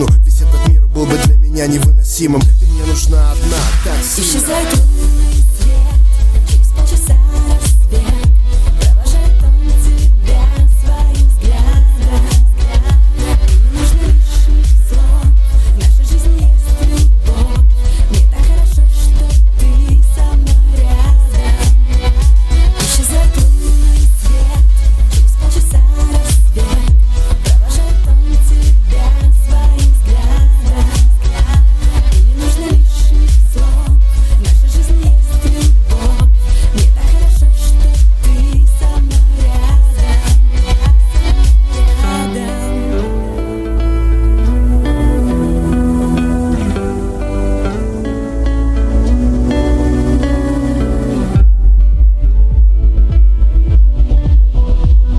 спину. Весь этот мир был бы для меня невыносимым. Ты мне нужна одна, так сильно. Исчезает лунный свет, через полчаса рассвет. Провожает он тебя своим взглядом. И не нужно лишних слов, в нашей жизни есть любовь. Мне так хорошо, что ты со мной рядом. Исчезает лунный свет, через полчаса рассвет. Провожает он тебя своим взглядом. И не нужно лишних слов, в нашей жизни есть любовь. Мне так хорошо, что ты со мной рядом.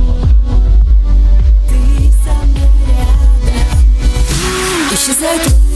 Ты со мной рядом. Исчезает